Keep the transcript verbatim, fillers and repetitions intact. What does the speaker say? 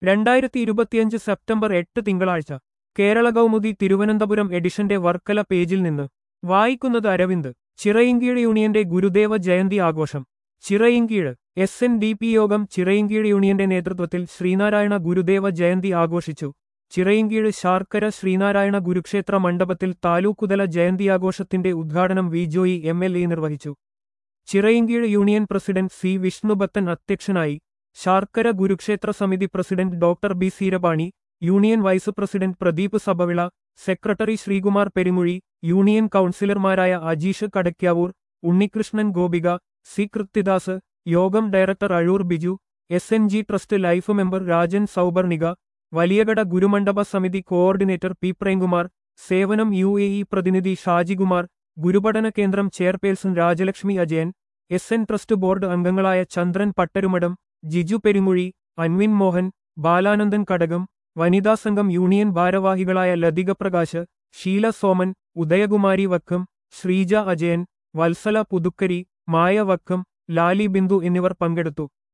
രണ്ടായിരത്തി ഇരുപത്തിയഞ്ച് സെപ്റ്റംബർ എട്ട് തിങ്കളാഴ്ച കേരള കൗമുദി തിരുവനന്തപുരം എഡിഷന്റെ വർക്കല പേജിൽ നിന്ന് വായിക്കുന്നത് അരവിന്ദ്. ചിറയിൻകീഴ് യൂണിയന്റെ ഗുരുദേവ ജയന്തി ആഘോഷം. Chirayinkeezhu S N D P യോഗം ചിറയിൻകീഴ് യൂണിയന്റെ നേതൃത്വത്തിൽ ശ്രീനാരായണ ഗുരുദേവ ജയന്തി ആഘോഷിച്ചു. ചിറയിൻകീഴ് ശാർക്കര ശ്രീനാരായണ ഗുരുക്ഷേത്ര മണ്ഡപത്തിൽ താലൂക്കുതല ജയന്തിയാഘോഷത്തിന്റെ ഉദ്ഘാടനം V Joy M L A നിർവഹിച്ചു. Chirayinkeezhu union president C Vishnubhakthan അധ്യക്ഷനായി. ശാർക്കര ഗുരുക്ഷേത്ര സമിതി president doctor B Seerapani, union vice president Pradeep Sabhavila, secretary Sreekumar Perumuzhi, union കൗൺസിലർമാരായ അജീഷ് കടയ്ക്കാവൂർ, ഉണ്ണികൃഷ്ണൻ ഗോപിക, സി കൃത്യദാസ്, യോഗം director Azhoor Biju, S N G trust life member Rajan Saubarnika, Valiyakada ഗുരുമണ്ഡപ സമിതി കോഓർഡിനേറ്റർ പി പ്രേംകുമാർ, സേവനം യു എ ഇ പ്രതിനിധി ഷാജികുമാർ, ഗുരുപഠന കേന്ദ്രം chairperson Rajalakshmi Ajayan, S N trust board അംഗങ്ങളായ ചന്ദ്രൻ പട്ടരുമഠം, ജിജു പെരുമുഴി, അൻവിൻ മോഹൻ, ബാലാനന്ദൻ കടകം, വനിതാ സംഘം യൂണിയൻ ഭാരവാഹികളായ ലതിക പ്രകാശ്, ഷീല സോമൻ, ഉദയകുമാരി വക്കം, ശ്രീജ അജയൻ, വത്സല പുതുക്കരി, മായ വക്കം, ലാലി ബിന്ദു എന്നിവർ പങ്കെടുത്തു.